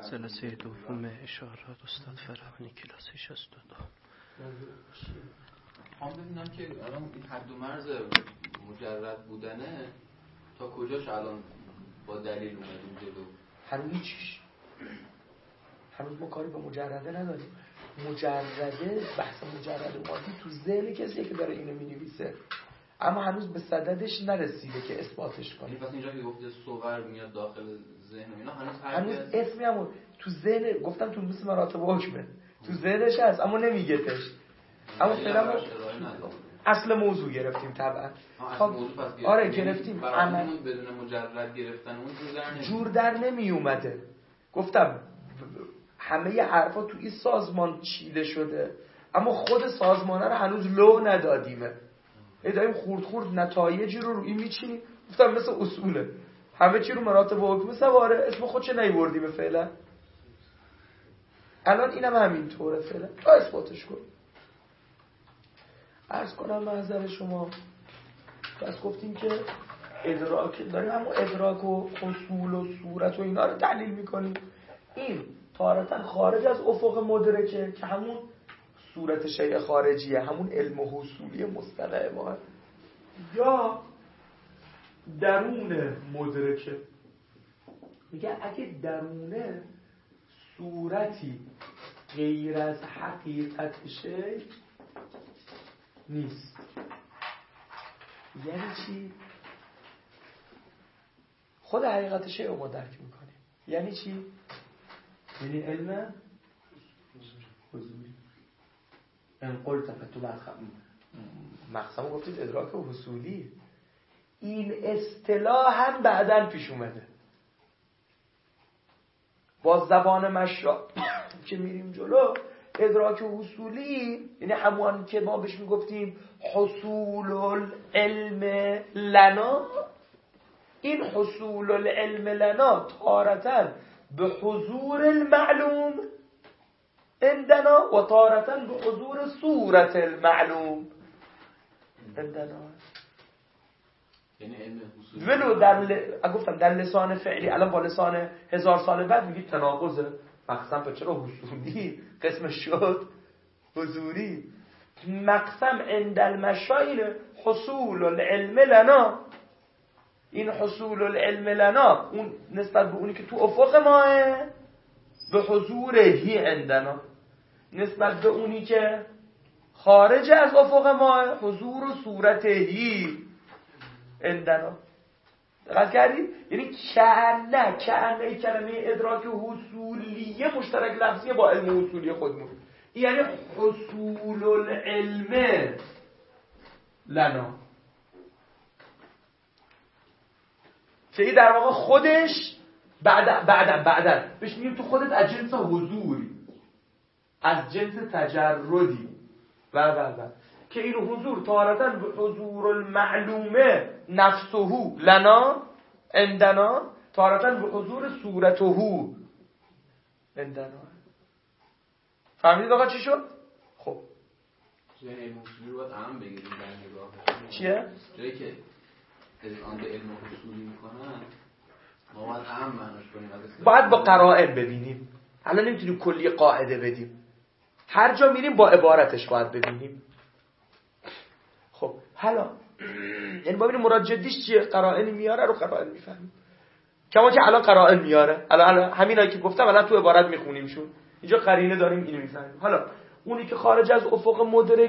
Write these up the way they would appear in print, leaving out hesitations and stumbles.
جلسه دوم اشارات استاد فرهانی کلاس 62. هم ببینم که الان این حد و مرز مجرد بودنه تا کجاش الان با دلیل اومدیم جلو؟ هنوز هیچیش، هنوز ما کاری با مجرده نداریم. مجرده، بحث مجرد اومدی تو ذهن کسیه که داره اینو مینویسه، اما هنوز به صددش نرسیده که اثباتش کنه. پس اینجا که گفته صور میاد داخل ذهن و اینا هنوز اسمی هم تو ذهن، گفتم تو مثل مراتب حکمه، تو ذهنش هست اما نمیگتش. اما فعلا اصل موضوع گرفتیم طبعا. آره گرفتیم. عمل بدون مجرد گرفتن اون جور در نمی اومده. گفتم همه حرفا تو این سازمان چیده شده اما خود سازمانه رو هنوز لو ندادیمه. داریم خورد خورد نتایجی رو این میچینیم. گفتم مثل اصوله، همه چی رو مراتب و حکم سواره، اسم خودش نیوردیم فعلا. الان اینم همینطوره فعلا تا اثباتش کن. عرض کنم محضر شما بس گفتیم که ادراک داریم، همون ادراک و حصول و صورت و اینا رو دلیل میکنیم. این تارتا خارج از افق مدرکه که همون صورت شیء خارجیه، همون علم و حصولی مصطلح ما، یا درون مدرکه. میگه اگه درونه صورتی غیر از حقیقت شیء نیست. یعنی چی؟ خود حقیقت شیء رو ما درک میکنیم. یعنی چی؟ یعنی علم حضوری. این قلت تو مقسم گفتید ادراک و حصولی. این اصطلاح هم بعداً پیش اومده با زبان مشرا که میریم جلو. ادراک و حصولی یعنی همون که ما بهش میگفتیم حصول العلم لنا. این حصول العلم لنا تارةً به حضور المعلوم عندنا و تارةً به حضور صورت المعلوم عندنا. یعنی علم حصول ولو گفتم در لسان فعلی، الان با لسان 1000 سال بعد میگید تناقضه. مقسم به چرا حصولی قسمش شد حضوری. مقسم عند المشایر حصول العلم لنا. این حصول العلم لنا اون نسبت به اونی که تو افق ماه به حضورهی عندنا، نسبت به اونی که خارج از افق ماه حضور و صورتهی عندنا. دقت کردید؟ یعنی کأنه کلمه ادراک و حصولیه مشترک لفظیه با علم و حصولی خودمون. یعنی حصول العلم لنا که این در واقع خودش بعد بهش میگیم تو خودت از جنس حضوری، از جنس تجردی و که این حضور تارةً به حضور المعلومه نفسه لنا عندنا، تارةً به حضور صورته عندنا. فهمیدید آقا چی شد؟ خب یعنی علم حصولی رو باید عام بگیریم در نگاه چیه؟ جایی که آن به علم حصولی میکنن ما باید عام معناش کنیم. باید با قرائن ببینیم. الان نمیتونیم کلی قاعده بدیم، هر جا میریم با عبارتش باید ببینیم. خب حالا یعنی ببینیم مراد جدیش چیه. قرائن میاره رو قرائن میفهمیم، کما که الان قرائن میاره. الان همینایی که گفتم الان تو عبارت میخونیم شون، اینجا قرینه داریم اینو میفهمیم. حالا اونی که خارج از افق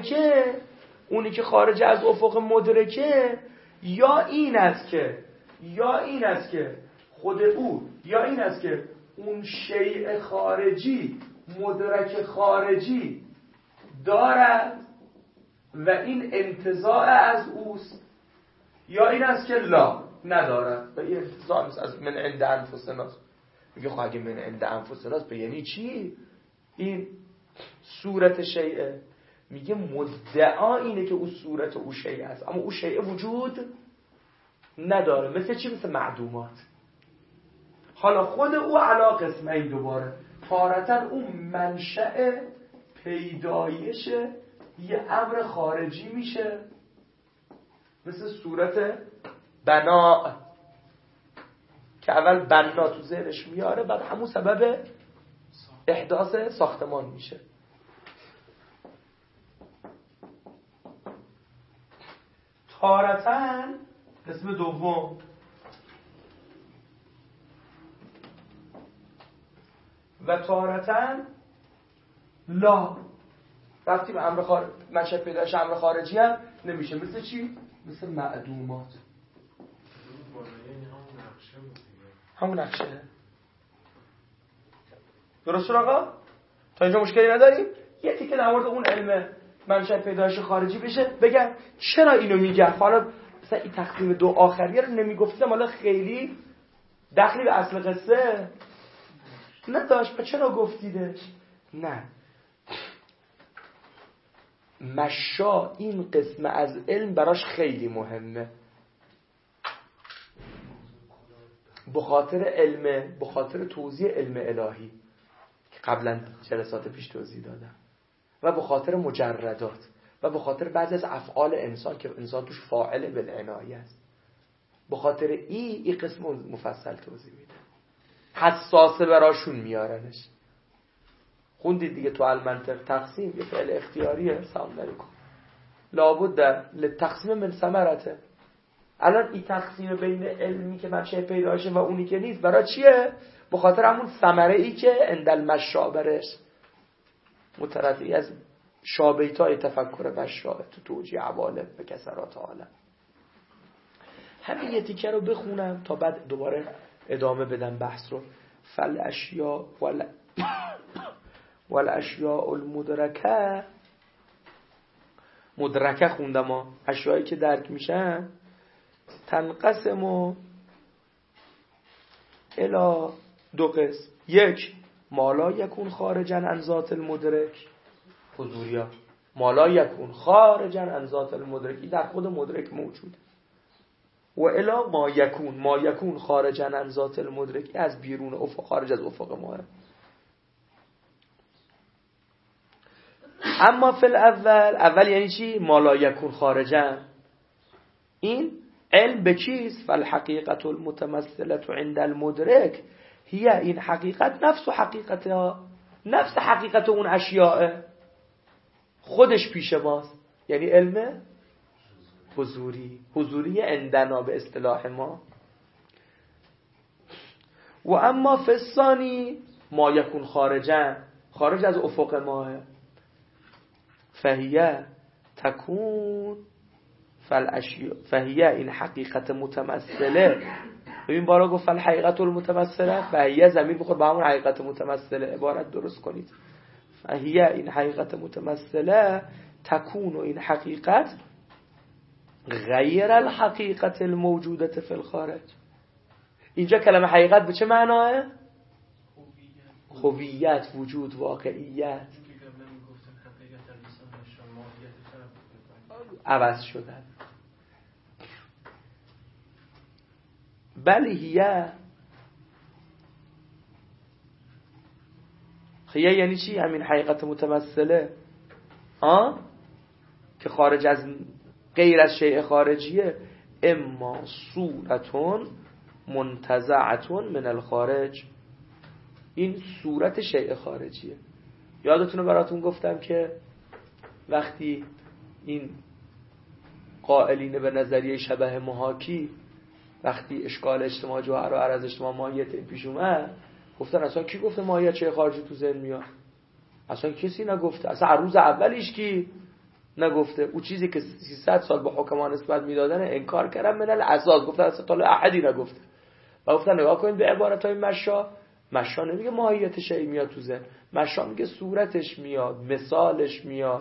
مدرکه یا این است که خود او، یا این است که اون شیء خارجی مدرک خارجی دارد و این انتزاع از اوست، یا این است که لا ندارد و این انتزاع از من عند انفسناست. میگه خب اگه من عند انفسناست به یعنی چی؟ این صورت شیء. میگه مدعا اینه که اون صورت او شیء است اما اون شیء وجود نداره. مثل چی؟ مثل معدومات. حالا خود او علا قسمه دوباره تارةً اون منشأ پیدایش یه امر خارجی میشه، مثل صورت بنا که اول بنا تو ذهنش میاره، بعد همون سبب احداث ساختمان میشه. تارتن قسم دوم و تارتن لا رفتی به امر منشأ پیدایش امر خارجی هم نمیشه. مثل چی؟ مثل معدومات. همون نقشه. درست آقا؟ تا اینجا مشکلی نداریم؟ یه تیکه در مورد اون علم منشأ پیدایش خارجی بشه بگم چرا اینو میگه. حالا مثلا این تقسیم دو آخریه رو نمیگفتم، حالا خیلی دخلی به اصل قصه نداشت. چرا گفتیدش؟ نه، مشا این قسم از علم براش خیلی مهمه، به خاطر توضیح علم الهی که قبلا جلسات پیش توضیح دادم، و به خاطر مجردات، و به خاطر بعضی از افعال انسان که انسان توش فاعل بالعنایه است. به خاطر این قسم مفصل توضیح میده، حساسه براشون میارنش. خوندید دیگه تو المنطق تقسیم یه فعل اختیاریه. سلام علیکم. لابد للتقسیم من ثمرته. الان این تقسیم بین علمی که منشأ پیدایشه و اونی که نیست برای چیه؟ به خاطر همون ثمره ای که اندل مشابرش مترفعی از شابیتای تفکر مشاء تو توجیه عوالم و کسرات عالم. همین یه تیکه رو بخونم تا بعد دوباره ادامه بدم بحث رو. فالاشیاء والاشیاء المدرکه، مدرکه خوندم اشیایی که درک میشن، تنقسم الی دو قسم. یک، ما لا یکون خارجا عن ذات المدرک، حضوریا ما لا یکون خارجا عن ذات المدرک، در خود مدرک موجود. و الی ما یکون خارجا عن ذات المدرک، از بیرون افق، خارج از افق ما. اما فی اول یعنی چی؟ ما لا یکون خارجا. این علم به چیست؟ فالحقیقت المتمثله عند المدرک هی، این حقیقت نفس حقیقت اون اشیاء، خودش پیش ماست. یعنی علم حضوری عندنا به اصطلاح ما. و اما فی الثانی ما یکون خارجا، خارج از افق ماه، فهیه تکون فهیه، این حقیقت متمثله. ببین بارا گفت الحقیقت المتمثله، فهیه زمین بخور با همون حقیقت متمثله عبارت درست کنید. فهیه، این حقیقت متمثله، تکون، و این حقیقت غیر الحقیقت الموجودت فی الخارج. اینجا کلمه حقیقت به چه معناه؟ هویت، وجود، واقعیت. عوض شدن. بل هیه یعنی چی؟ همین حقیقت متمثله که خارج از غیر از شیء خارجیه. اما صورتون منتزعتون من الخارج، این صورت شیء خارجیه. یادتونه براتون گفتم که وقتی این قائلین به نظریه شبه محاکی، وقتی اشکال اجتماع جوهر و عرض اجتماع ماهیت پیش اومد، گفتن اصلا کی گفته ماهیت شیء خارجی تو ذهن میاد؟ اصلا کسی نگفته. اصلا روز اولش کی نگفته؟ او چیزی که 300 سال به حکمان نسبت میدادن انکار کردن من الاساس، گفتن اصلا تا احدی نگفته. و گفتن نگاه کنید به عبارت‌های مشا نمیگه ماهیت شیء میاد تو ذهن، مشا میگه صورتش میاد، مثالش میاد،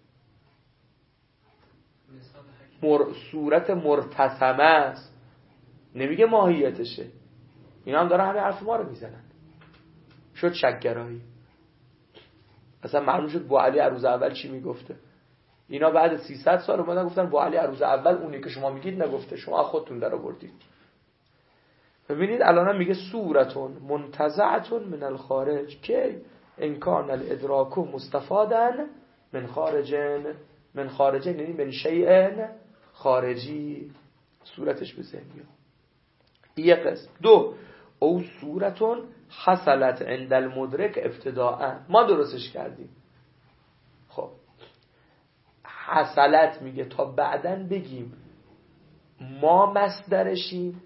صورت مرتسمه است، نمیگه ماهیتشه. اینا هم دارن همه حرف ما رو میزنن. شد شک‌گرایی. اصلا معلوم شد بو علی عروض اول چی میگفته. اینا بعد 300 سال اومدن گفتن بو علی عروض اول اونی که شما میگید نگفته، شما خودتون در آوردید. ببینید الان میگه صورتون منتزعتون من الخارج، که انکان الادراک مستفادن من خارجن یعنی من شیء خارجی، صورتش به ذهن میاد. یک قسم. دو، او صورتون حصلت عند المدرک ابتداء، ما درستش کردیم. خب حصلت میگه تا بعدن بگیم ما مصدرشیم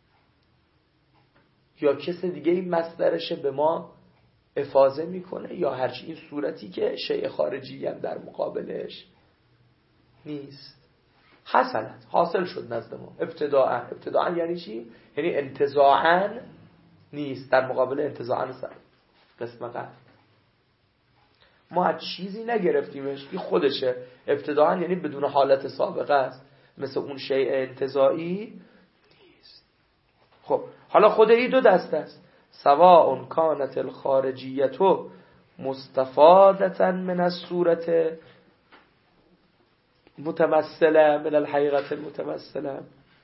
یا کس دیگه این مصدرشه به ما افاضه میکنه، یا هرچی این صورتی که شیء خارجی هم در مقابلش نیست. حصلت حاصل شد نزد ما ابتداعا یعنی چی؟ یعنی انتزاعا نیست، در مقابل انتزاعا قسم قبل ما از چیزی نگرفتیمش، این خودشه. ابتداعا یعنی بدون حالت سابقه است، مثل اون شیء انتزاعی نیست. خب حالا خود این دو دسته است، سواء کانت الخارجیتو مستفادتا من الصورت متمثله من الحقیقت المتمثله.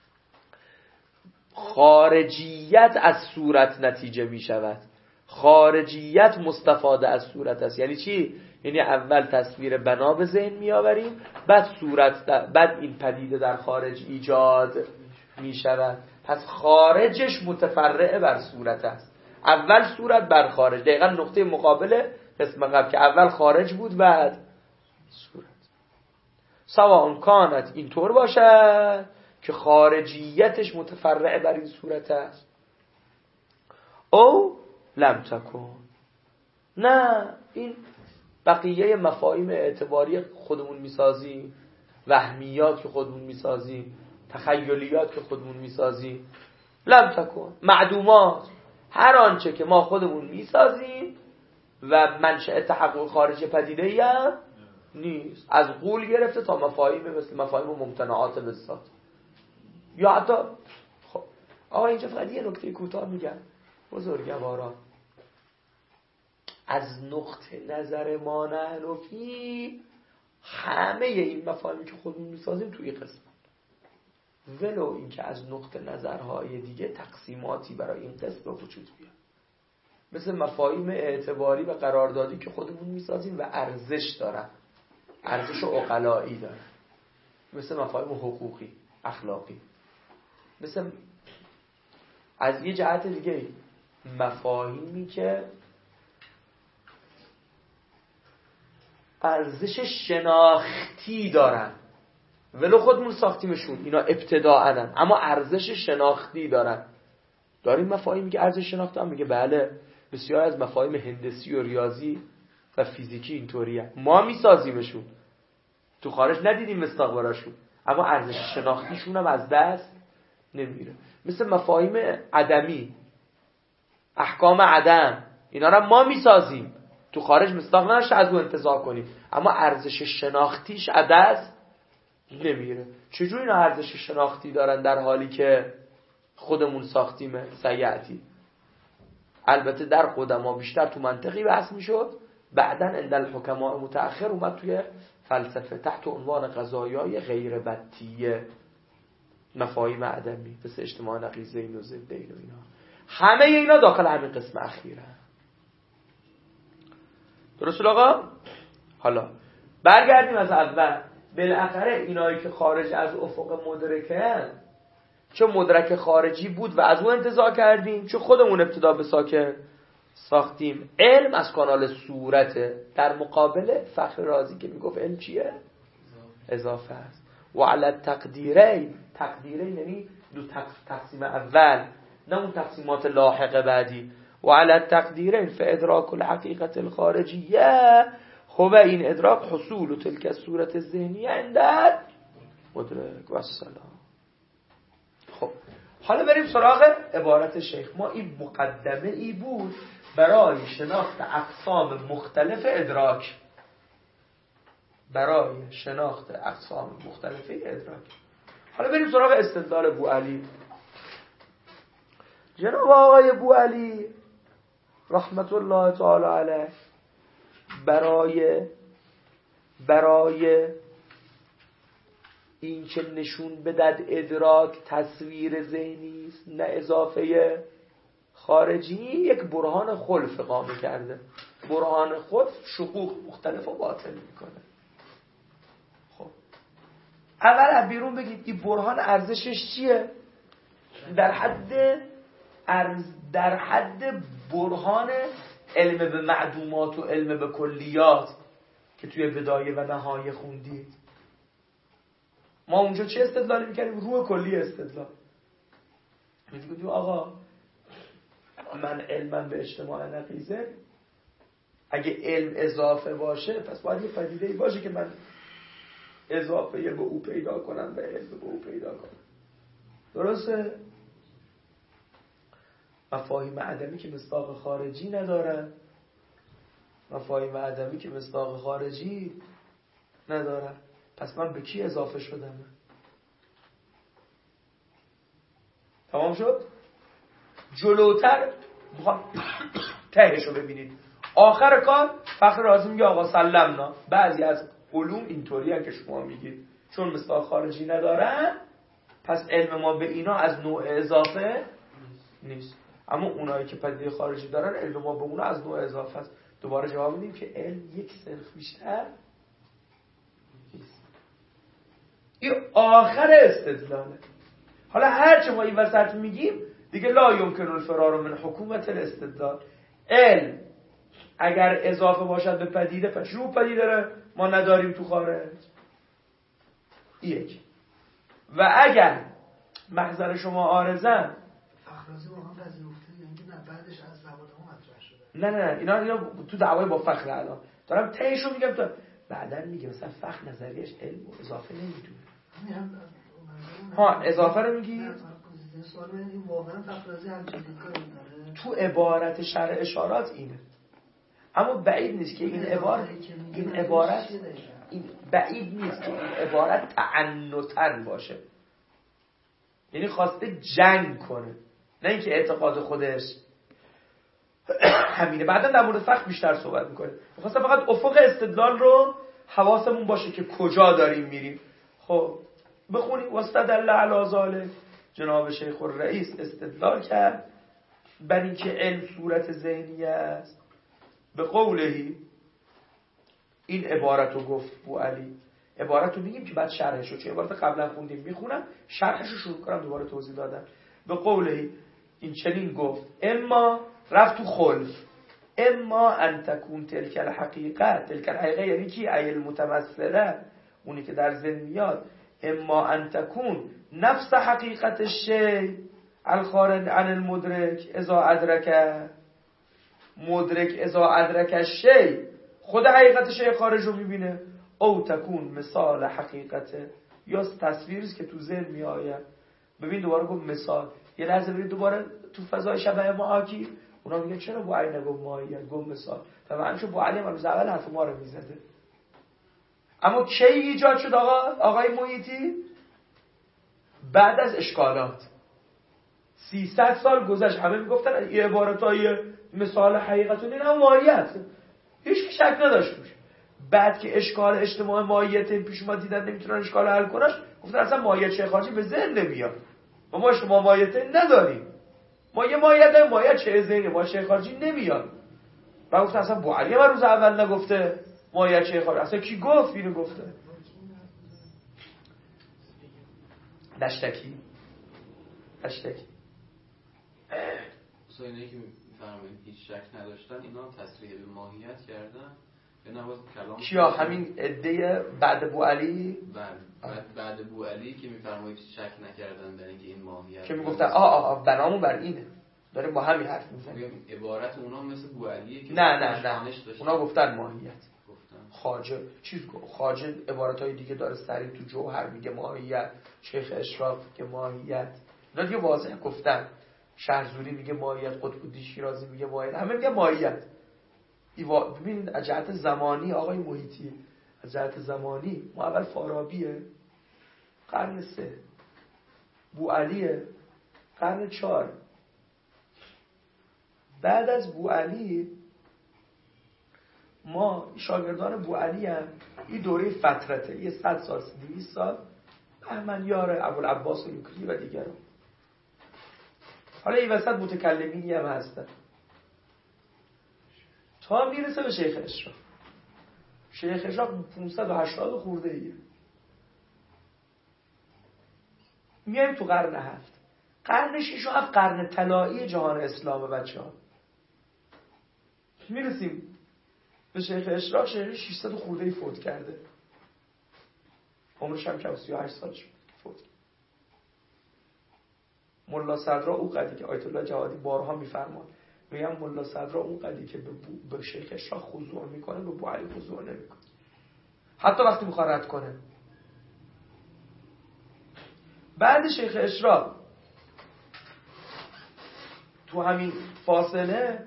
خارجیت از صورت نتیجه می شود، خارجیت مستفاده از صورت است. یعنی چی؟ یعنی اول تصویر بنا به ذهن می آوریم، بعد صورت بعد این پدیده در خارج ایجاد می شود. پس خارجش متفرع بر صورت است، اول صورت بر خارج، دقیقا نقطه مقابل قسم قبل که اول خارج بود بعد صورت. سواء کانت اینطور باشد که خارجیتش متفرع بر این صورت است، او لم تکن، نه این بقیه مفاهیم اعتباری خودمون میسازیم، وهمیات که خودمون میسازیم، تخیلیات که خودمون میسازیم، لم تکن معدومات، هر آنچه که ما خودمون میسازیم و منشأ تحقق خارج پدیده‌ای هم نیست، از قول گرفته تا مفاهیم مثل مفاهیم ممتنعات بالذات. یا حتی خب آقا اینجا فقط یه نکته کوتاه میگم، بزرگواران از نقطه نظر ما نحنفی همه این مفاهیمی که خودمون میسازیم توی قسمت، ولو اینکه از نقطه نظرهای دیگه تقسیماتی برای این قسم به وجود بیاد، مثل مفاهیم اعتباری و قراردادی که خودمون میسازیم و ارزش دارن، ارزش عقلایی دارن، مثل مفاهیم حقوقی اخلاقی، مثل از یه جهت دیگه مفاهیمی که ارزش شناختی دارن، ولو خودمون ساختیمشون، اینا ابتداءن اما ارزش شناختی دارن. داریم مفاهیمی که ارزش شناختی هم میگه بله، بسیار از مفاهیم هندسی و ریاضی و فیزیکی اینطوریه، ما میسازیمشون، تو خارج ندیدیم مستقبراشون، اما ارزش شناختیشون هم از دست نمیره. مثل مفاهیم عدمی، احکام عدم، اینا رو ما میسازیم، تو خارج مستاق نشه از اون انتزاع کنیم، اما ارزش شناختیش از دست نمیره. چجوری اینا ارزش شناختی دارن در حالی که خودمون ساختیم؟ سیعتی البته در قدما بیشتر تو منطقی بحث میشد، بعدن عند الحکماء متأخر اومد توی فلسفه تحت عنوان قضایای غیر بطیه، مفاهیم عدمی مثل اجتماع نقیضین و ضدین و اینا، همه اینا داخل همین قسم اخیره. درست آقا؟ حالا برگردیم از اول. بالاخره اینایی که خارج از افق مدرکه، چه مدرک خارجی بود و از اون انتزاع کردیم، چه خودمون ابتدا به ساکن ساختیم. علم از کانال صورته، در مقابل فخر رازی که میگفت علم چیه؟ اضافه است. و علی تقدیرین یعنی دو تقسیم اول، نه اون تقسیمات لاحقه بعدی. و علی تقدیرین فادراک الحقیقت الخارجیه، خب این ادراک حصول و تلک صورت ذهنی اندر مدرک و السلام. خب حالا بریم سراغ عبارت شیخ. ما این مقدمه ای بود برای شناخت اقسام مختلف ادراک، برای شناخت اقسام مختلف ادراک. حالا بریم سراغ استدلال بوعلی. جناب آقای بوعلی رحمت الله تعالی علیه برای این که نشون بدد ادراک تصویر ذهنی است نه اضافه خارجی، یک برهان خلف اقامه کرده. برهان خلف شقوق مختلف رو باطل میکنه. خب اول از بیرون بگید این برهان ارزشش چیه؟ در حد در حد برهان علم به معدومات و علم به کلیات که توی بدایه و نهایه خوندید. ما اونجا چه استدلالی میکردیم؟ روح کلی استدلال. میگفتیم آقا من علمم به اجتماع نقیضه، اگه علم اضافه باشه پس باید یه پدیده‌ای باشه که من اضافه به او پیدا کنم و علم به او پیدا کنم. درسته؟ مفاهیم عدمی که مصداق خارجی ندارن، مفاهیم عدمی که مصداق خارجی ندارن، پس من به کی اضافه شدم؟ تمام شد؟ جلوتر تهشو ببینید. آخر کار فخر رازی میگه آقا سلمنا. بعضی از علوم اینطوری هست که شما میگید چون مصداق خارجی ندارن پس علم ما به اینا از نوع اضافه نیست، اما اونایی که پدیده خارجی دارن علم ما به اونا از نوع اضافه است. دوباره جواب میدیم که علم یک صرف بیشتر نیست. این آخر استدلاله. حالا هرچه ما این وسط میگیم دیگه لا یمکن الفرار من حکومت الاستدلال. علم اگر اضافه باشد به پدیده پس رو پدیده داره ما نداریم تو خارج. یک. و اگر محضر شما عارضن فخرازی واقعا پذیرفته اینکه نه بعدش از زبان ما مطرح شده. نه اینا تو دعوای با فخر الان دارم تهشو میگم. تو بعدن میگه مثلا فخر نظریش علم اضافه نمیدونه. ها اضافه رو میگی؟ سوال این واقعا فخرازی همچین دیدگاهی داره؟ تو عبارت شرع اشارات اینه، اما بعید نیست که این عبارت بعید نیست که این عبارت تعنتاً باشه، یعنی خواسته جنگ کنه، نه اینکه اعتقاد خودش همینه. بعدا در مورد فقه بیشتر صحبت میکنه. میخواستم فقط افق استدلال رو حواسمون باشه که کجا داریم میریم. خب بخونیم. واستدل علی ذلک، جناب شیخ الرئیس استدلال کرد بر اینکه علم صورت ذهنی است به قولهی. این عبارت رو گفت بو علی. عبارت رو میگیم که بعد شرحش رو، چون عبارت قبلا خوندیم میخونم شرحش رو شروع کنم دوباره توضیح دادم. به قولهی این چنین گفت اما رفت تو خلف، اما ان تکون تلک الحقیقت. تلک الحقیقه یعنی کی؟ ای المتمثله، اونی که در ذهن میاد. اما ان تکون نفس حقیقت الشیء الخارج عن المدرک اذا ادرک. مدرک اذا ادرک الشیء خود حقیقت شیء خارج رو میبینه. او تکون مثال حقیقت، یا تصویریست که تو ذهن میآید. ببین دوباره گفت مثال. یه لحظه ببین دوباره تو فضای شبه محاکی اونا میگن چرا بو علی نگفت ماهیت گفت مثال؟ طبعا چون بو علی هم روز اول حرف ما رو میزده. اما کی ایجاد شد آقای محیطی؟ بعد از اشکالات 300 سال گذشت. همه میگفتن این عبارتای مثال حقیقت و این هم ماهیت، هیچ شک نداشت توش. بعد که اشکال اجتماع ماهیت پیش اومد دیدن نمیتونن اشکال حل کنن، گفتن اصلا ماهیت شیء خارجی به ذهن نمیاد. ما اجتماع ماهیت نداریم، ما یه ماهیت داریم، ماهیت شیء ذهنی، ما شیء خارجی نمیاد. بعد گفتن اصلا بو علی من روز اول نگفته ماهیت شیء خارجی، اصلا کی گفت اینو گفته؟ دشتکی اینایی که میفرمایید هیچ شک نداشتن اینا تصریح به ماهیت کردن یا نه؟ کلام کیا؟ همین عده بعد بو علی؟ بعد بو علی که میفرمایید شک نکردن در اینکه این ماهیت که میگفتن بنامون بر اینه، داره با همین حرف میزنیم. عبارت اونا مثل بو علیه که نه اونا گفتن ماهیت. خواجه خواجه عبارتای دیگه داره، سری تو جوهر میگه ماهیت، شیخ اشراف که ماهیت، اینا دیگه واضح گفتن. شهرزوری میگه ماهیت، قطب‌الدین شیرازی میگه ماهیت، همه میگه ماهیت. ببینید از جهت زمانی آقای محیطی، از جهت زمانی ما اول فارابیه قرن 3، بو علیه قرن 4، بعد از بو علی ما شاگردان بو علی هم این دوره فترته، یه 100 سال 200 سال بهمنیار، ابوالعباس یوکری و دیگران. حالا این وسط متکلمینی هم هستن تا میرسه به شیخ اشراف. شیخ اشراف 580 خورده ایه. میایم تو قرن 7. قرن ششم هم قرن طلایی جهان اسلام بچه‌ها. میرسیم به شیخ اشراق. شیخ 600 خورده‌ای فوت کرده، عمرش هم کم 38 سال شد فوت. ملا صدرا او قدی که آیت الله جوادی بارها میفرمان، میگم ملا صدرا اون قدی که به شیخ اشراق خضوع میکنه به ابو علی خضوع نمیکنه، حتی وقتی میخواد رد کنه. بعد شیخ اشراق تو همین فاصله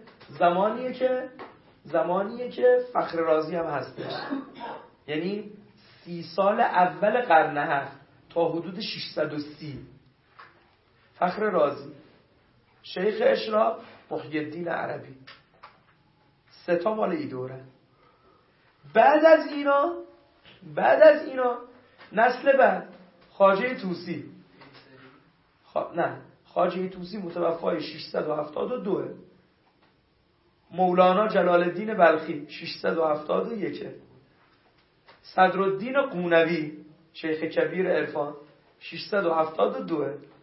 زمانیه که فخر رازی هم هستش، یعنی 30 سال اول قرن هفت تا حدود 630 فخر رازی، شیخ اشراق، محی الدین عربی، 3 مال ای دوره. بعد از اینا نسل بعد خواجه طوسی، خواجه طوسی متوفای 672، مولانا جلال الدین بلخی 671، صدرالدین قونوی شیخ کبیر عرفان 672.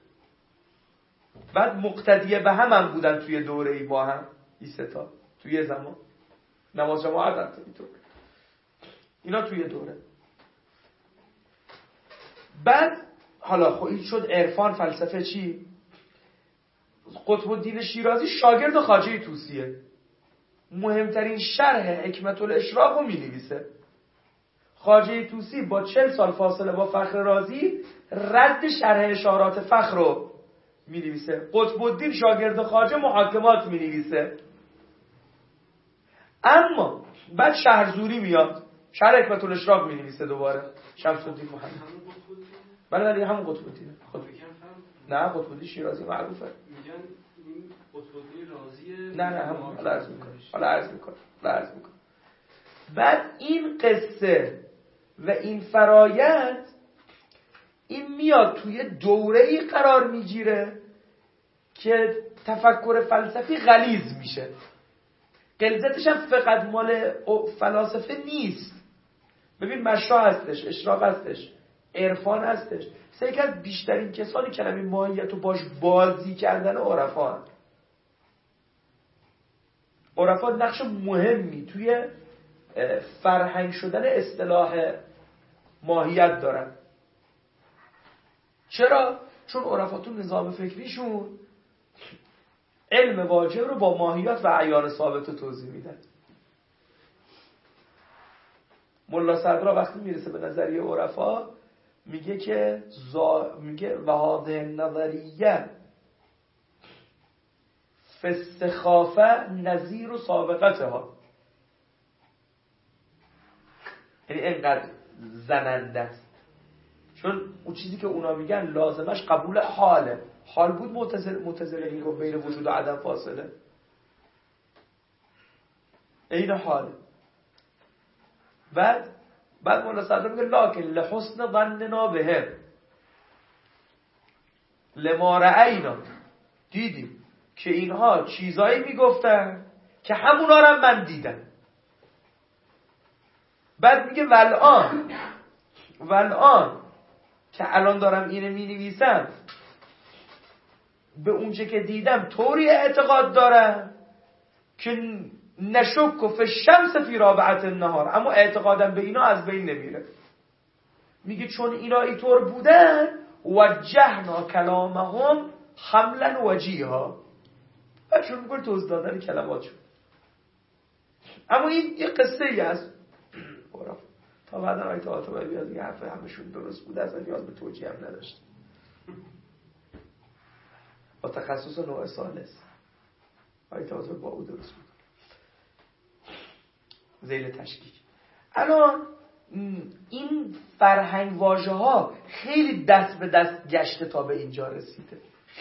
بعد مقتدیه به هم بودن توی دوره‌ای با هم، این 3 توی زمان نماز جماعت هم اینطور، اینا توی دوره. بعد حالا خب این شد عرفان، فلسفه چی؟ قطب الدین شیرازی شاگرد خواجه طوسیه، مهمترین شرح حکمت الاشراق رو می‌نویسه. خواجه طوسی با 40 سال فاصله با فخر رازی رد شرح اشارات فخر رو می‌نویسه. قطب الدین شاگرد خواجه محاکمات می‌نویسه. اما بعد شهرزوری میاد شرح حکمت الاشراق می‌نویسه دوباره، شمس الدین محمد. بله همون قطب الدین. نه قطب الدین شیرازی معروفه. میگن این قطب الدین رازیه. نه همون حالا عرض میکنه. بعد این قصه و این فرایند این میاد توی دوره‌ای قرار میگیره که تفکر فلسفی غلیظ میشه. غلظتش هم فقط مال فلاسفه نیست. ببین مشرع هستش، اشراق هستش، عرفان هستش. یکی از بیشترین کسانی کلمه ماهیت رو باش بازی کردن عرفا نقش مهمی توی فرهنگ شدن اصطلاح ماهیت دارن. چرا؟ چون عرفا تو نظام فکریشون علم واجب رو با ماهیت و اعیان ثابت رو توضیح میدن. ملا صدرا وقتی میرسه به نظریه عرفا میگه که و هذه النظریه فاستخافه نظیر و سابقتها، یعنی اینقدر زننده است. چون اون چیزی که اونا میگن لازمش قبول حاله. حال بود معتزله میگه بین وجود و عدم فاصله، این حاله. بعد مولا صدرا میگه لکن لحسن ظننا بهم لما رأینا، دیدیم که اینها چیزایی میگفتن که همونا رو من دیدم. بعد میگه والآن که الان دارم اینو مینویسم به اونچه که دیدم طوری اعتقاد دارم که نشک و فی شمس فی رابعت النهار، اما اعتقادم به اینا از بین نمیره. میگه چون اینا اینطور بودن وجهنا کلامهم حملا وجیها، و شروع میکنه توضیح دادن کلماتشون. اما این یه قصه ای است تا بعدا آیت آتبایی بیاد یه حرف همشون درست بود، اصلا نیاز به توجیه هم نداشت. با تخصص نوع ثالث آیت آتبایی با او درست بود. ذیل تشکیک. الان این فرهنگ واژه ها خیلی دست به دست گشته تا به اینجا رسیده.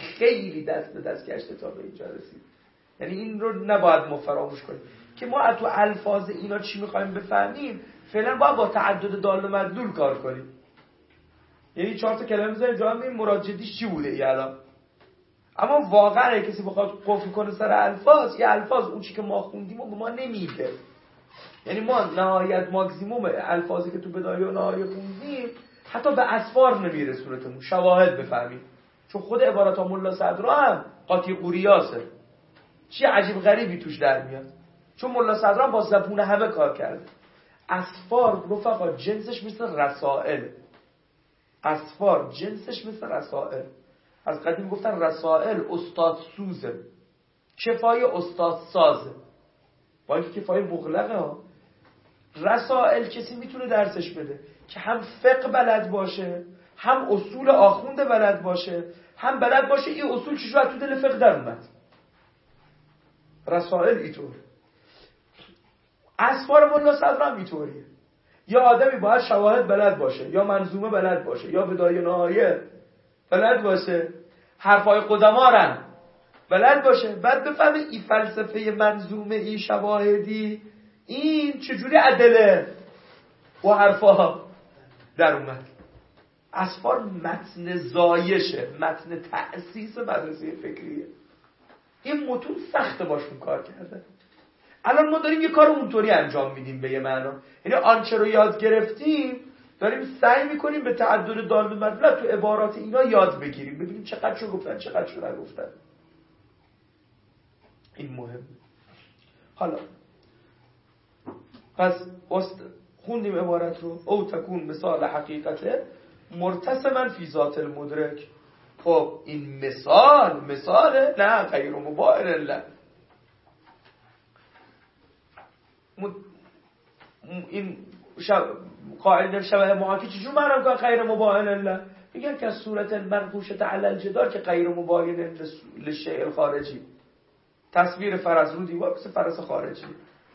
یعنی این رو نباید ما فراموش کنیم که ما تو الفاظ اینا چی میخوایم بفهمیم. فعلا باید با تعدد دال و مدلول کار کنیم. یعنی 4 کلمه بزنیم جواب بدیم مراد جدیش چی بوده الان. اما واقعا کسی بخواد قفل کنه سر الفاظ، یه الفاظ اون چی که ما خوندیم و به ما نمیده. یعنی ما نهایت ماکسیموم الفاظی که تو بدایه و نهایه خوندیم حتی به اسفار نمیره صورتمون شواهد بفهمیم. چون خود عبارات ملا صدرا هم قاطی قوریاسه، چی عجیب غریبی توش در میاد، چون ملا صدرا با زبون همه کار کرده. اسفار رفقا جنسش مثل رسائل، اسفار جنسش مثل رسائل. از قدیم گفتن رسائل استاد سوزه، کفای استاد سازه، با اینکه کفای مغلقه ها. رسائل کسی میتونه درسش بده که هم فقه بلد باشه، هم اصول آخونده بلد باشه، هم بلد باشه این اصول چجور تو دل فقه در اومد. رسائل اینطور. اسفار ملا صدر هم اینطوریه. یا آدمی باید شواهد بلد باشه، یا منظومه بلد باشه، یا بدایه نهایه بلد باشه، حرفای قدما رن بلد باشه، بعد بفهمه این فلسفه منظومه، این شواهدی، این چجوری ادله و حرفا در اومد. اسفار متن زایشه، متن تأسیس مدرسه فکریه. این متون سخته باشون کار کرده. الان ما داریم یه کار اونطوری انجام میدیم به یه معنا، یعنی آنچه رو یاد گرفتیم داریم سعی میکنیم به تعدد دال مطلب تو عبارات اینا یاد بگیریم، ببینیم چقدر شو گفتن چقدر شو نگفتن. این مهمه. حالا پس خوندیم عبارت رو، او تکون مثال حقیقته مرتسما فی ذات المدرک. خب این مثاله نه غیر مباین الله. این قاعده شبه محاکی چجور معلوم که غیر مباین الله؟ میگن که از صورت منقوشة علی الجدار که غیر مباین للشیء الخارجی، تصویر فرس رو دیوار مثل فرس خارجی.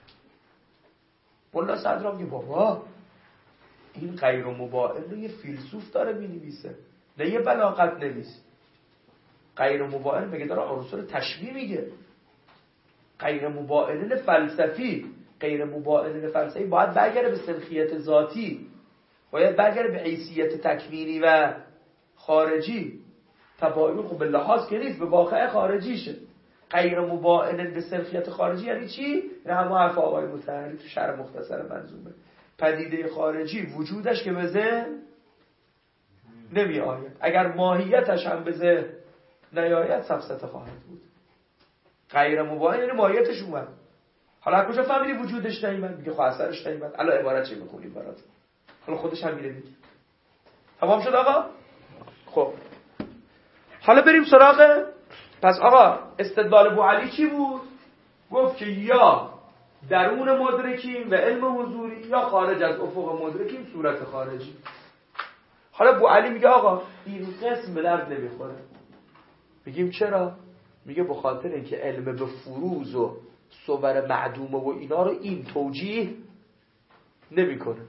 ملا صدرا میگه بابا این غیر مباین یه فیلسوف داره مینویسه، نه یه بلاغت نویس. غیر مباین میگه داره عنصر تشبیه میگه، غیر مباین فلسفی. غیر مباین فلسفی باید برگره به سنخیت ذاتی، باید برگره به حیثیت تکوینی و خارجی. تباین خب به لحاظ که نیست، به واقع خارجیشه. غیر مباین به سنخیت خارجی یعنی چی؟ نه همه حرف آقای مطهری تو شرح مختصر منظومه. پدیده خارجی وجودش که به ذهن نمی آید، اگر ماهیتش هم به ذهن نیاید سفسطه خواهد بود. غیر مباین یعنی ماهیتش اومد. حالا کجا فهمیدی وجودش نیامد؟ میگه خب اثرش نیامد. الان عبارت چی میکنیم برات؟ حالا خودش هم میره میگه. تمام شد آقا؟ خب حالا بریم سراغ. پس آقا استدلال ابوعلی چی بود؟ گفت که یا درون مدرکیم و علم حضوری، یا خارج از افق مدرکیم صورت خارجی. حالا ابوعلی میگه آقا این قسم به درد نمیخوره. میگیم چرا؟ میگه به خاطر اینکه علم به فروز و صور معدومه و اینا رو این توجیه نمیکنه.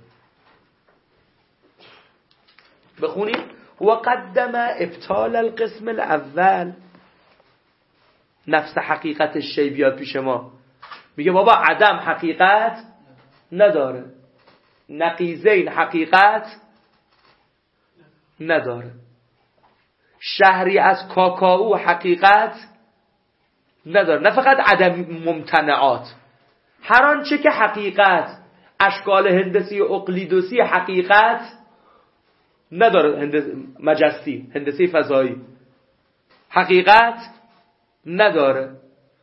بخونیم و قدم ابطال القسم الاول، نفس حقیقت شی بیاد پیش ما. میگه بابا عدم حقیقت نداره، نقیضین حقیقت نداره، شهری از کاکائو حقیقت نداره. نه فقط عدم ممتنعات، هر آنچه که حقیقت، اشکال هندسی و اقلیدوسی حقیقت نداره، مجستی هندسی فضایی حقیقت نداره.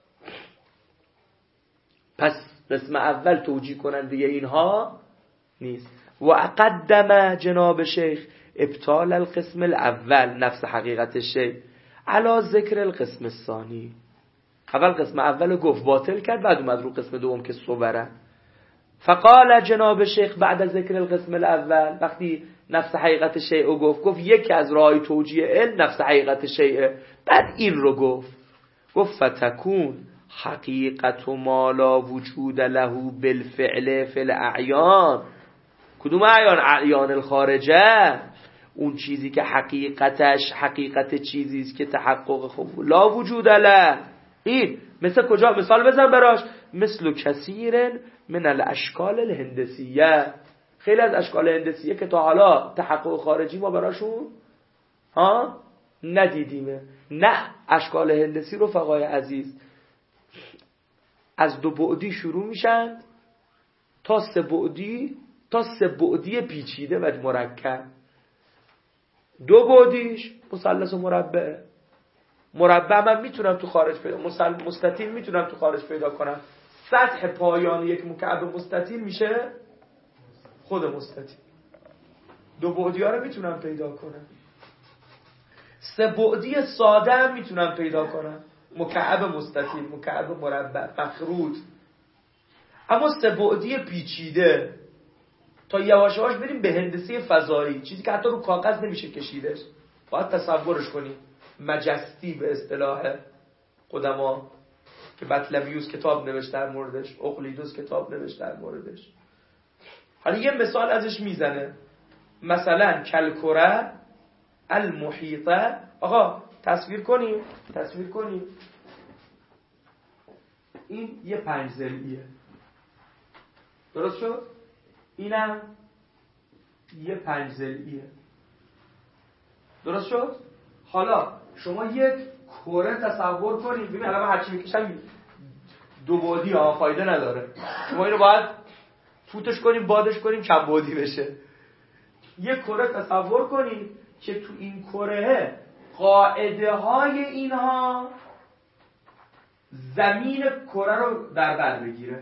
پس قسم اول توجیه کننده اینها نیست. و قدم جناب شیخ ابطال القسم الاول، نفس حقیقت شیء، علی ذکر القسم الثانی. اول قسم اول گفت باطل کرد، بعد اومد رو قسم دوم که صوره. فقال جناب شیخ بعد از ذکر القسم الاول، وقتی نفس حقیقت شیء رو گفت یکی از راهی توجیه علم نفس حقیقت شیء، بعد این رو گفت فتکون حقیقت ما لا وجود له بالفعل فی الاعیان. کدوم اعیان؟ اعیان الخارجه. اون چیزی که حقیقتش حقیقت چیزی است که تحقق خوب لا وجود له. این مثل کجا؟ مثال بزن براش. مثل کثیر من الاشکال الهندسیه، خیلی از اشکال هندسیه که تا حالا تحقق خارجی ما براشون ندیدیمه. نه، اشکال هندسی رفقای عزیز از 2 بعدی شروع میشن تا 3 بعدی پیچیده و مرکب. دو بعدیش مثلث مربع. مربع من میتونم تو خارج پیدا، مستطیل میتونم تو خارج پیدا کنم. سطح پایان یک مکعب مستطیل میشه خود مستطیل. دو بعدی ها رو میتونم پیدا کنم. سه بعدی ساده هم میتونم پیدا کنم، مکعب مستطیل، مکعب مربع، مخروط. اما سه بعدی پیچیده تا یواش یواش بریم به هندسه فضایی، چیزی که حتی رو کاغذ نمیشه کشیدش، باید تصورش کنیم. مجستی به اصطلاح قدما که بطلمیوس کتاب نوشت در موردش، اقلیدوس کتاب نوشت در موردش. حالا یه مثال ازش میزنه، مثلا کلکره المحیطه. آقا تصویر کنیم این یه 5 ضلعیه، درست شد؟ اینم یه 5 ضلعیه، درست شد؟ حالا شما یک کره تصور کنید. ببین الان من هرچی میکشم دو بعدی ها، فایده نداره. شما اینو باید فوتش کنیم، بادش کنیم، چند بعدی بشه. یک کره تصور کنید که تو این کره قاعده های اینها زمین کره رو در بر بگیره،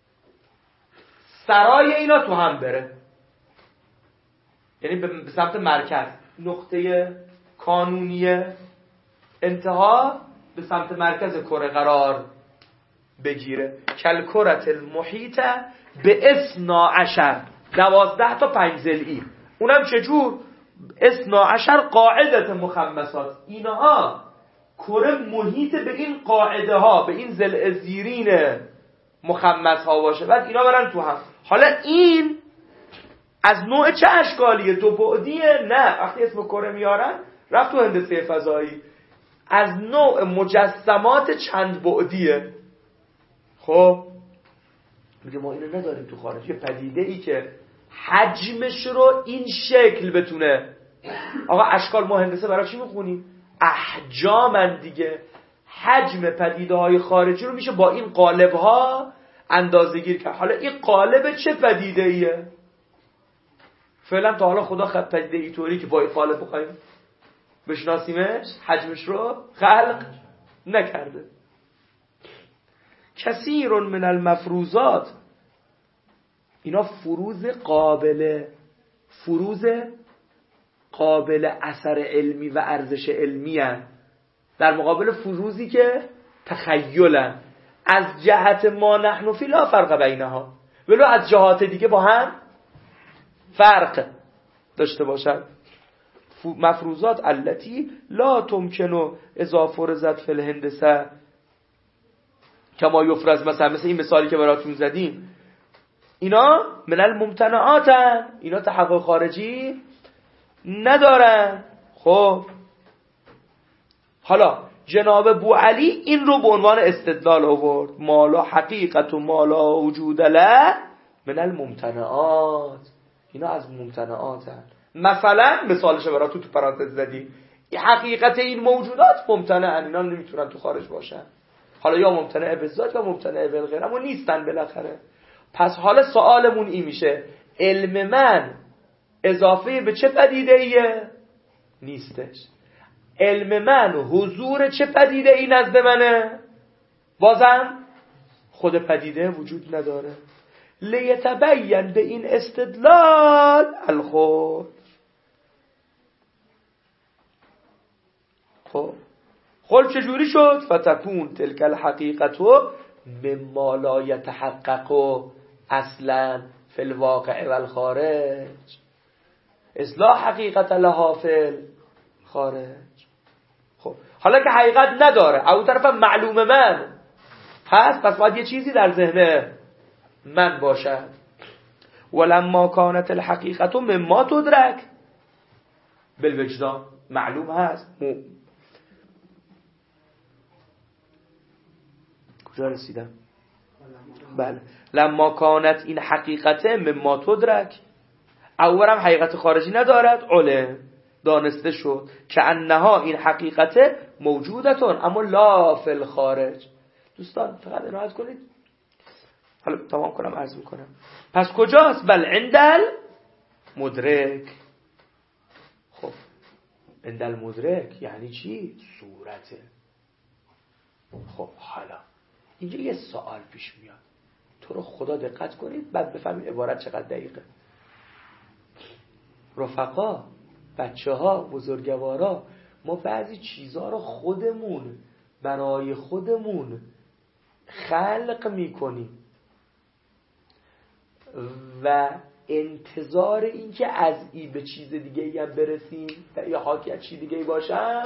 سرای اینا تو هم بره، یعنی به سمت مرکز، نقطه کانونی انتها به سمت مرکز کره قرار بگیره. کلکرة المحیطه به 12 تا 5 ضلعی. اونم چجور؟ 12 قاعدت مخمسات. اینها کره محیط به این قاعده ها، به این ضلع زیرین مخمس ها باشه، بعد اینا برن تو هم. حالا این از نوع چه اشکالیه؟ دو بعدیه؟ نه، وقتی اسم کره میارن رفت تو هندسه فضایی، از نوع مجسمات چند بعدیه. خب میگه ما اینو نداریم تو خارج، یه پدیده ای که حجمش رو این شکل بتونه. آقا اشکال مهندسه برای چی میخونیم؟ احجامن دیگه. حجم پدیده های خارجی رو میشه با این قالب ها اندازه گیر کرد. حالا این قالب چه پدیده ایه؟ فعلا تا حالا خدا خط پدیده ای طوری که با این قالب بخوایم بشناسیمش، حجمش رو خلق نکرده. کثیر من المفروضات، اینا فروض قابل اثر علمی و ارزش علمی هن، در مقابل فروضی که تخیلن. از جهت ما نحن فی لا فرق بینها، ولو از جهات دیگه با هم فرق داشته باشن. مفروضات التي لا تمکن اذا فرضت فی الهندسه کما یفرض، مثل این مثالی که براتون زدیم، اینا من الممتنعاتن، اینا تحقق خارجی ندارن. خب حالا جناب بوعلی این رو به عنوان استدلال آورد، مالا حقیقت و مالا وجود له من الممتنعات، اینا از ممتنعاتن. مثلا مثالش براتون تو پرانتز زدیم، حقیقت این موجودات ممتنعن، اینا نمیتونن تو خارج باشن. حالا یا ممتنع به ذات یا ممتنع به غیر، اما نیستن بالاخره. پس حالا سوالمون این میشه، علم من اضافه به چه پدیده ایه؟ نیستش. علم من حضور چه پدیده ای نزد منه؟ بازم خود پدیده وجود نداره. لیتبین به این استدلال الخود. خب چجوری شد؟ فتکون تلک الحقیقتو مما لا یتحقق اصلا فی الواقع و الخارج. اصلاح حقیقت لها فی الخارج. خب حالا که حقیقت نداره، او طرف معلوم من هست، پس باید یه چیزی در ذهن من باشد. ولما کانت الحقیقت مما تدرک بالوجدان، معلوم هست. کجا رسیدم؟ بله. لما کانت این حقیقت مما تدرک، اولم حقیقت خارجی ندارد، علم دانسته شد که انها این حقیقت موجودتون اما لا فی الخارج. دوستان فقط عنایت کنید، حالا تمام کنم عرض میکنم. پس کجاست؟ بل عند المدرک. خب عند المدرک یعنی چی؟ صورته. خب حالا اینجا یه سوال پیش میاد، تو رو خدا دقت کنید بعد بفهمید عبارت چقدر دقیقه. رفقا، بچه ها، بزرگوارا، ما بعضی چیزها رو خودمون برای خودمون خلق میکنیم و انتظار این که از این به چیز دیگه هم برسیم یا حاکیت چیز دیگه باشم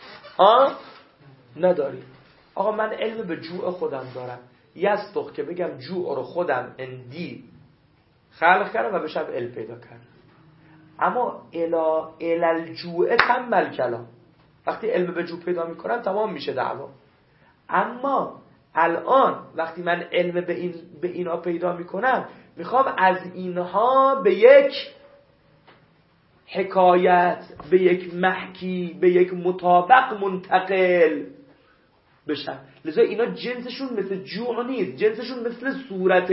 نداریم. آقا من علم به جوع خودم دارم، یستخ که بگم جوع رو خودم اندی خلق کردم و بشم علم پیدا کردم. اما الالجوع تمل کلام، وقتی علم به جوع پیدا میکنم تمام میشه دعوا. اما الان وقتی من علم به اینا پیدا میکنم، میخوام از اینها به یک حکایت، به یک محکی، به یک مطابق منتقل بشن. لذا اینا جنسشون مثل جوع نیست، جنسشون مثل صورت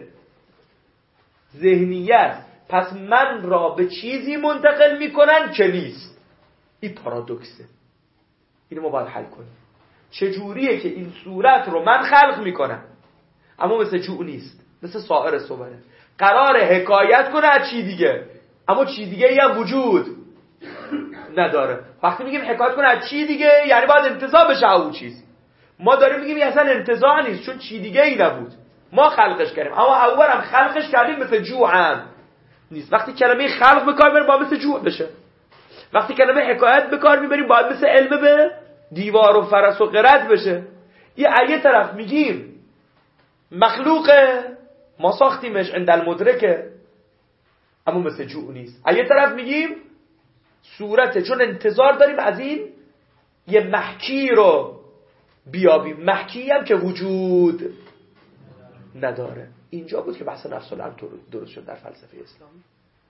ذهنیت. پس من را به چیزی منتقل میکنن که نیست. این پارادوکسه، اینو ما باید حل کنیم. چجوریه که این صورت رو من خلق میکنم اما مثل جوع نیست، مثل سایر صبره، قرار حکایت کنه از چی دیگه اما چی دیگه هم وجود نداره. وقتی میگیم حکایت کنه از چی دیگه یعنی باید انتزاع بشه اون چیز. ما داریم میگیم اصلا انتزاع نیست چون چی دیگه ای نبود، ما خلقش کردیم، اما اول هم خلقش کردیم مثل جوع هم نیست. وقتی کلمه خلق به کار میبریم باید مثل جوع بشه، وقتی کلمه حکایت به کار میبریم باید مثل علم به دیوار و فرس و قرد بشه. یه طرف میگیم مخلوقه ما ساختیمش عند المدرکه اما مثل جوع نیست. یه طرف میگیم صورته چون انتظار داریم از این یه محکی رو بیابیم، محکی هم که وجود نداره. اینجا بود که بحث نفس الامر درست شد در فلسفه اسلامی.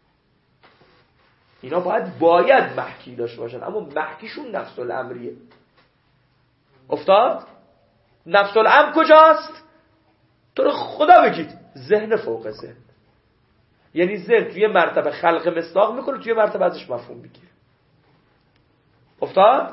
اینا باید محکی داشته باشن اما محکیشون نفس الامریه. افتاد؟ نفس الامر کجاست؟ تو رو خدا بگید ذهن فوق ذهن، یعنی ذهن توی مرتبه خلق مصداق میکنه، توی مرتبه ازش مفهوم میگیره. افتاد؟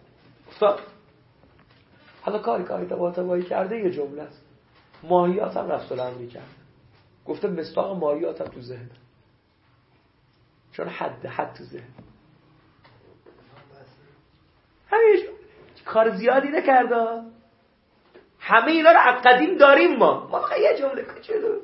حالا کاری تبایی کرده یه جمله است. ماهیات هم نفس الامری کرده، گفته مصداق ماهیات هم تو ذهن، چون حد تو ذهن. همیشه کار زیادی نکرده، همه اینا رو از قدیم داریم ما فقط یه جمله کوچولو.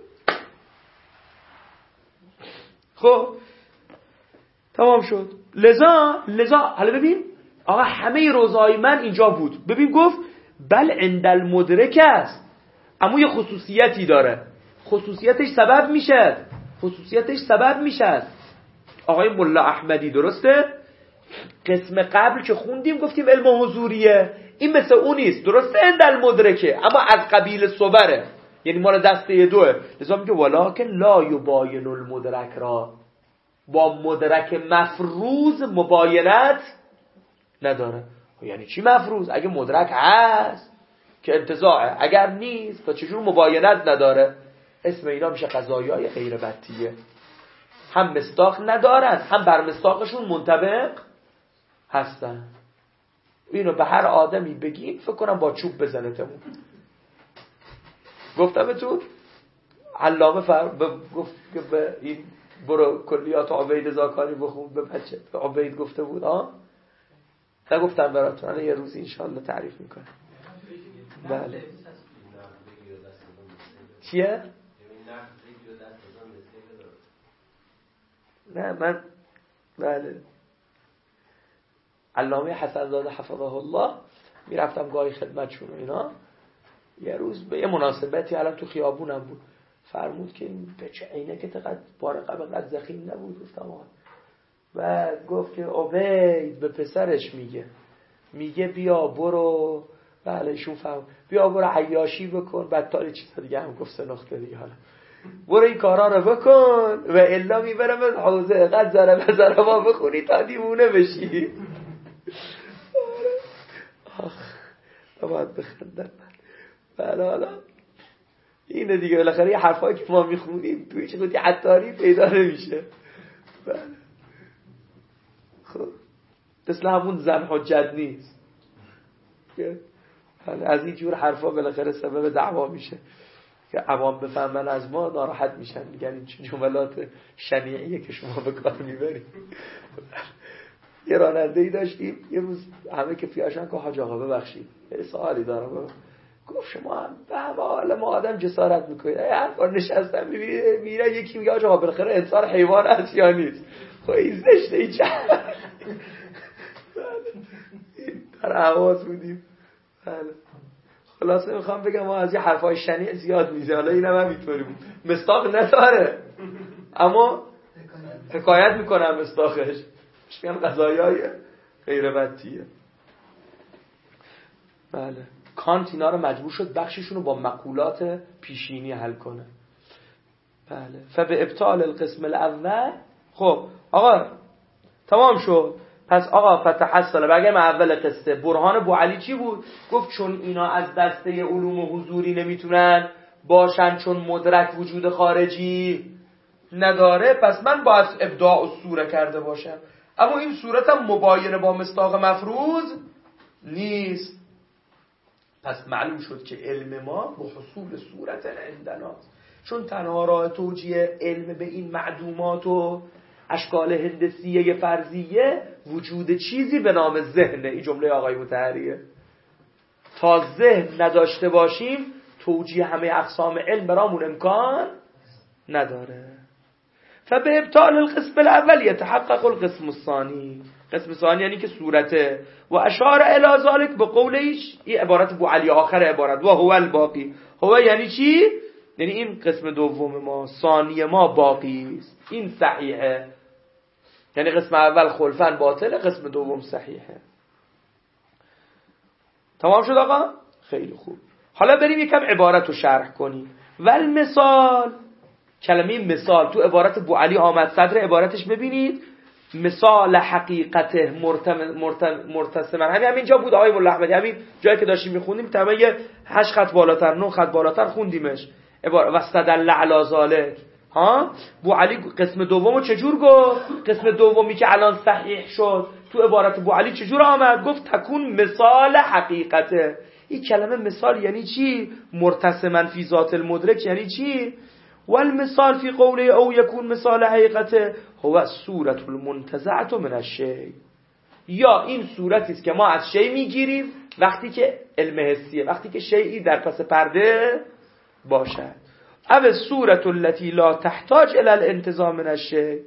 خب تمام شد. لذا حالا ببین آقا همه روزهای من اینجا بود. ببین گفت بل عند المدرک است، اما یه خصوصیتی داره، خصوصیتش سبب میشه. آقای ملا احمدی درسته؟ قسم قبل که خوندیم گفتیم علم حضوریه، این مثل اون نیست، درسته عند المدرکه اما از قبیل صبره، یعنی مال دسته دوه. لذا میگه ولکن لا یباین المدرک را، با مدرک مفروض مباینت نداره. یعنی چی مفروض؟ اگه مدرک هست که انتزاعه، اگر نیست تا چجور مباینت نداره. اسم اینا میشه قضایای غیر بطیه، هم مصداق ندارن هم بر مصداقشون منطبق هستن. اینو به هر آدمی بگیم فکر کنم با چوب بزنه تمون. گفتم بهتون علامه گفت که به این برو کلیات عبید زاکانی بخون به بچه عبید گفته بود نگفتم براتون، یه روز انشاءالله تعریف میکنه. بله چیه؟ نه من بله علامه حسن زاده حفظه الله میرفتم گاهی خدمتشون اینا، یه روز به یه مناسبتی الان تو خیابونم بود، فرمود که این بچه عینک تقدر بار قبل زخیم نبود. گفتم آقا، بعد گفت که عبید به پسرش میگه بیا برو، بله ایشون فهم بیا برو عیاشی بکن، بعد تا چیز دیگه هم گفت 3 نقطه دیگه، حالا برو این کارا رو بکن و الا میبرم از حوزه قد ذره ما بخونی تا دیوونه بشی. باید بخندم. بله حالا اینه دیگه، بالاخره یه حرفایی که ما میخونیم توی چه گفتی عطاری پیدا نمیشه. بله خب مثل همون زن حجت نیست. از این جور حرفا بالاخره سبب دعوا میشه که عوام بفهمن از ما ناراحت میشن، میگن این چه جملات شنیعیه که شما به کار میبرید. یه راننده‌ای داشتیم یه روز همه که پیاشن که حاج آقا ببخشید یه سوالی دارم. گفت شما هم به حال ما آدم جسارت میکنید، هر بار نشستم میره یکی میگه حاج آقا بالاخره انسان حیوان هست یا نیست؟ خب این زشته این چند در حواس بودیم. خلاصه میخوام بگم ما از یه حرفای شنیع زیاد میزه، حالا اینم هم اینطوری بود، مصداق نداره اما حکایت میکنم مصداقش، میگن قضایای غیر بدیه. بله کانت اینا رو مجبور شد بخششون رو با مقولات پیشینی حل کنه. بله فبه ابطال القسم الاول. خب آقا تمام شد. پس آقا فتحصل بگم اول قصه برهان بوعلی چی بود؟ گفت چون اینا از دسته علوم حضوری نمیتونن باشن، چون مدرک وجود خارجی نداره، پس من باید ابداع الصوره کرده باشم. اما این صورتم مباینه با مصداق مفروض نیست. پس معلوم شد که علم ما به حصول صورت عندناست، چون تنها راه توجیه علم به این معدومات و اشکال هندسیه فرضیه وجود چیزی به نام ذهنه. این جمله آقای مطهریه. تا ذهن نداشته باشیم توجیه همه اقسام علم برامون امکان نداره. فبه ابطال القسم الاول يتحقق القسم الثانی. قسم ثانی یعنی که صورته. و اشار الی ذلك به قولش، این عبارت بوعلی آخر عبارت، و هو الباقی. هو یعنی چی؟ یعنی این قسم دوم ما، ثانی ما باقی است، این صحیحه. یعنی قسم اول خلفن باطله، قسم دوم صحیحه. تمام شد آقا؟ خیلی خوب. حالا بریم یکم عبارت رو شرح کنیم. والمثال، کلمه مثال تو عبارت بوعلی آمد، صدر عبارتش ببینید، مثال حقیقته مرتسما. همینجا بود آقای مولا احمدی، همین جایی که داشتیم میخوندیم تمام 8 خط بالاتر 9 خط بالاتر خوندیمش. واستدل علی ذلک. ها بوعلی قسم دومو چجور گفت؟ قسم دومی که الان صحیح شد تو عبارت بوعلی چجور آمد؟ گفت تکون مثال حقیقته. این کلمه مثال یعنی چی؟ مرتسما فی ذات المدرک یعنی چی؟ والمثال فی قوله او یکون مثال حقیقته هو الصورة المنتزعة من الشیء. یا این صورتی است که ما از شی میگیریم وقتی که علم حسیه، وقتی که شیئی در پس پرده باشد. او الصورة التي لا تحتاج الى الانتزاع من الشیء.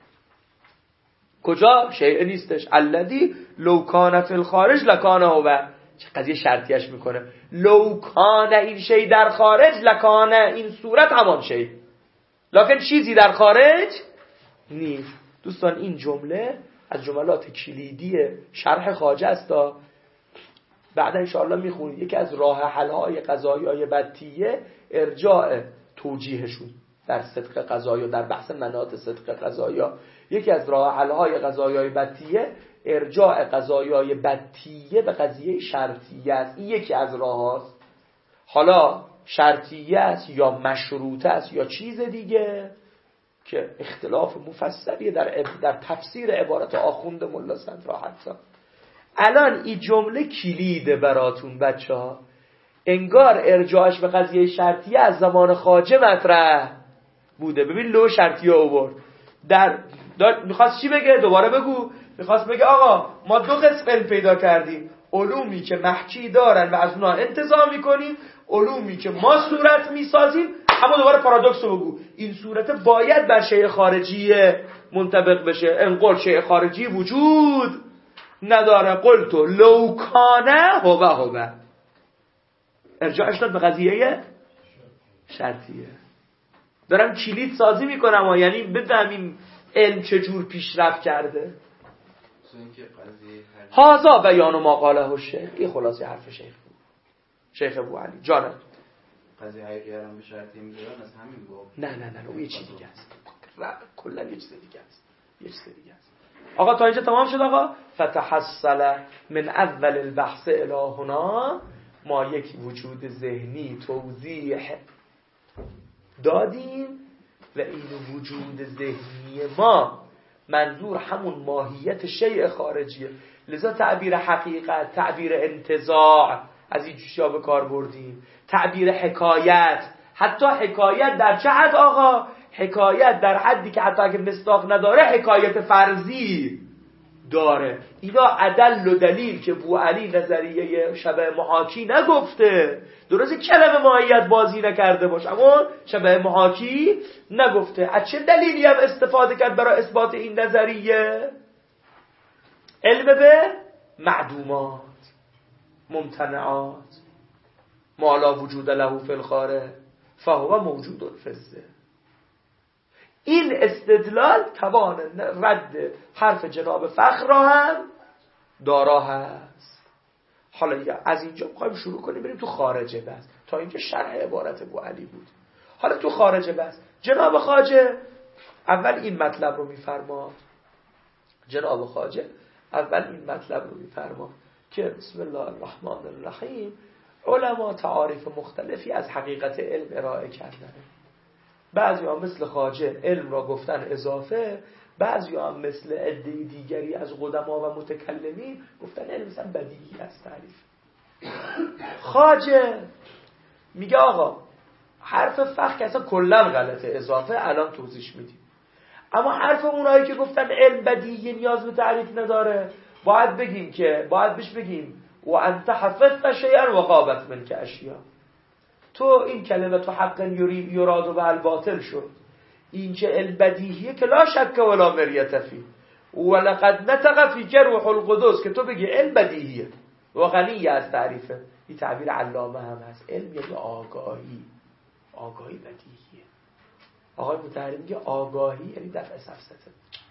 کجا؟ شیء نیستش. الذي لو کان فی الخارج لکان هو. چه قضیه شرطیش میکنه، لو کان این شی در خارج لکان این صورت همان شی، لکن چیزی در خارج نیست. دوستان این جمله از جملات کلیدی شرح خواجه است. بعدا انشاءالله میخونید. یکی از راه حل‌های قضایای بدیه ارجاع توجیهشون در صدق قضایا، در بحث مناط صدق قضایا. یکی از راه حل‌های قضایای بدیه ارجاع قضایای بدیه به قضیه شرطیه است. این یکی از راه‌هاست. حالا شرطیه است یا مشروطه است یا چیز دیگه که اختلاف مفصلیه در تفسیر عبارت آخوند ملا صدراحت. الان این جمله کلیده براتون بچه‌ها. انگار ارجاعش به قضیه شرطیه از زمان خواجه مطرح بوده. ببین لو شرطیه آورد. میخواست چی بگه؟ دوباره بگو. میخواست بگه آقا ما 2 قسم علم پیدا کردیم، علومی که محکی دارن و از اونها انتزاع میکنیم، علومی که ما صورت میسازیم. اما دوباره پارادوکس رو بگو، این صورت باید بر شیء خارجی منطبق بشه. انقل شیء خارجی وجود نداره. قلتو لو کانه هو. ارجاعش داد به قضیه شرطیه. دارم کلید سازی میکنم یعنی بدم این علم چجور پیشرفت کرده. هازا بیان ما قاله الشیخ. این خلاصه حرف شیخ بود، شیخ ابوعلی. جانم قضیه حقیقی هم به شرطی میذارن از همین گفت. نه اون یه چیز دیگه است. کلا یه چیز دیگه است. آقا تا اینجا تمام شد آقا. فتحصل من اول البحث الی هنا. ما یک وجود ذهنی توضیح دادیم و این وجود ذهنی ما منظور همون ماهیت شیء خارجیه. لذا تعبیر حقیقت، تعبیر انتزاع از این چیزا به کار بردیم، تعبیر حکایت. حتی حکایت در چه حد آقا؟ حکایت در حدی که حتی اگه مصداق نداره حکایت فرضی داره. اینا عدل و دلیل که بوعلی نظریه شبه محاکی نگفته، درسته کلمه ماهیت بازی نکرده باش اما شبه محاکی نگفته. از چه دلیلی هم استفاده کرد برای اثبات این نظریه؟ علم به معدومات، ممتنعات، ما لا وجود له فی الخارج فهو موجود فی الذهن. این استدلال توان رد حرف جناب فخر را هم دارا هست. حالا از اینجا می‌خوایم شروع کنیم بریم تو خارج بحث. تا اینجا شرح عبارت بوعلی بود. حالا تو خارج بحث جناب خواجه اول این مطلب رو می‌فرماد. جناب خواجه اول این مطلب رو می‌فرماد که بسم الله الرحمن الرحیم علما تعاریف مختلفی از حقیقت علم ارائه کردن. بعضی ها مثل خواجه علم را گفتن اضافه، بعضی ها مثل عده دیگری از قدما و متکلمین گفتن علم مثلا بدیهی است تعریف. خواجه میگه آقا حرف فقه که اصلا کلا غلطه، اضافه الان توضیح میدیم. اما حرف اونایی که گفتن علم بدیهی نیاز به تعریف نداره، باید بهش بگیم و انت حفظت شیئا و غابت منک اشیاء. تو این کلمه تو حق یراد و بالباطل شد. این که علم بدیهیه که لا شک ولا مریت فی ولقد نطق فی روح القدس که تو بگی علم بدیهیه و غنی از تعریفه. این تعبیر علامه هم هست. علم یعنی آگاهی بدیهیه. آقای مطهری میگه آگاهی یعنی دفع سفسطه.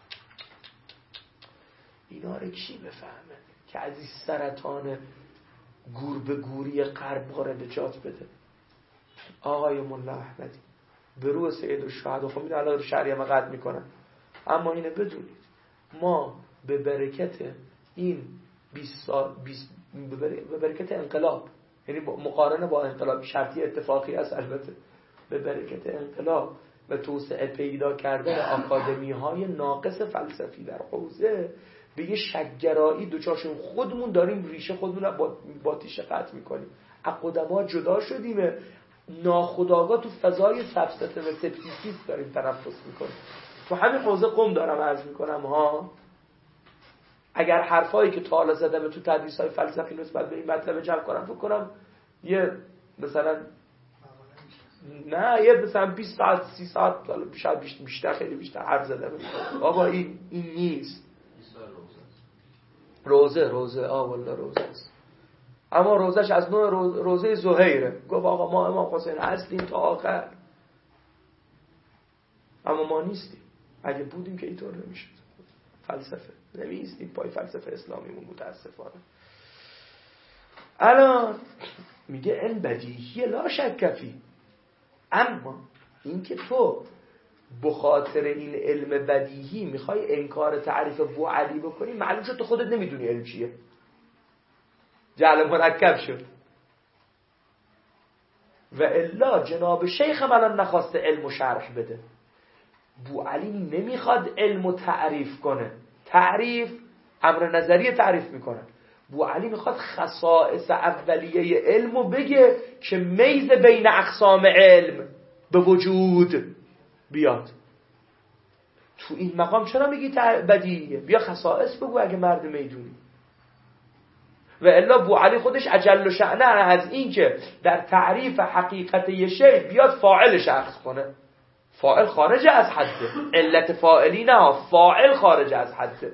اینا رو کی بفهمه که از این سرطان گور به گوری قلب ما رو نجات بده؟ آقای ملا احمدی به روح سید الشهدا. خب این الان شرعیه ما قطع میکنن، اما اینه بدونید ما به برکت این 20 سال به برکت انقلاب، یعنی مقارنه با انقلاب شرطی اتفاقی است البته، به برکت انقلاب و توسعه پیدا کردن آکادمی های ناقص فلسفی در حوزه به یه شک‌گرایی دوچارشون خودمون داریم ریشه خودمون با تیشه قطع میکنیم. از قدما جدا شدیم، ناخودآگاه تو فضای سفسطه و سپتیسیسم داریم تنفس میکنیم. تو همین حوزه قم دارم عرض میکنم ها. اگر حرفایی که تا حالا زدم تو تدریس‌های فلسفی نسبت به این مطلب جمع کنم فکر کنم یه مثلا 20 ساعت 30 ساعت شاید بیشتر خیلی بیشتر حرف زدم. بابا این نیست. روزه والله روزه است، اما روزش از نوع روزه زهیره. گفت آقا ما امام حسین هستیم تا آخر، اما ما نیستیم. اگه بودیم که اینطور نمیشد. فلسفه نمیستیم پای فلسفه اسلامیمون متاسفانه. الان میگه این بدیهی لا شک فی، اما این که تو بخاطر این علم بدیهی میخوای انکار تعریف بوعلی بکنی، معلوم شد تو خودت نمیدونی علم چیه. جعل مرکب شد. و الا جناب شیخ هم الان نخواسته علم و شرح بده. بوعلی نمیخواد علم و تعریف کنه. تعریف امر نظری تعریف میکنه. بوعلی میخواد خصائص اولیه علم رو بگه که میز بین اقسام علم به وجود بیاد. تو این مقام چرا میگی بدیهیه؟ بیا خصائص بگو اگه مرد میدونی. و الا بوعلی خودش اجل و شأنه از این که در تعریف حقیقت یه شی بیاد فاعل شخص کنه. فاعل خارج از حده. علت فاعلی نه، فاعل خارج از حده.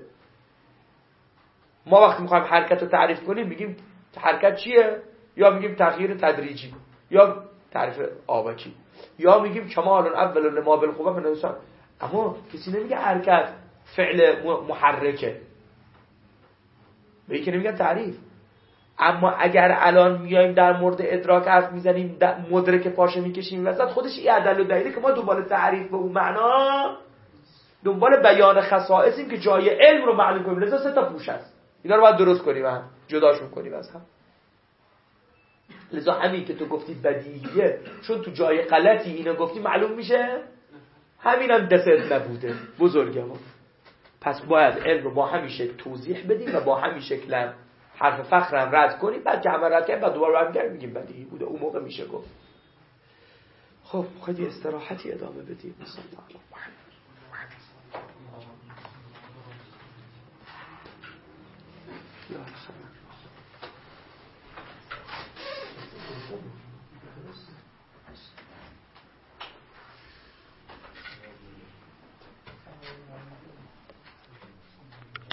ما وقتی میخوایم حرکت رو تعریف کنیم میگیم حرکت چیه؟ یا میگیم تغییر تدریجی، یا تعریف آبکی، یا میگیم کمال اول لما بالقوه من انسان. اما کسی نمیگه حرکت فعل محرکه، به این که نمیگه تعریف. اما اگر الان میایم در مورد ادراک حرف میزنیم، مدرک پاشه میکشیم وسط، خودش این عدل و دلیله که ما دنبال تعریف به اون معنا، دنبال بیان خصائصیم که جای علم رو معلوم کنیم. لذا 3 تا پوش هست، اینا رو باید درست کنیم و جداشون کنیم از هم. لذا همین که تو گفتی بدیهیه چون تو جای غلطی اینو گفتی معلوم میشه همینم دست نبوده. بزرگم پس باید علم رو با همین شکل توضیح بدیم و با همین شکل هم حرف فخر هم رد کنیم، بعد که همه رد کنیم بعد دوباره برمیگردیم میگیم بدیهی بوده، اون موقع میشه گفت. خب خیلی استراحتی ادامه بدیم. یا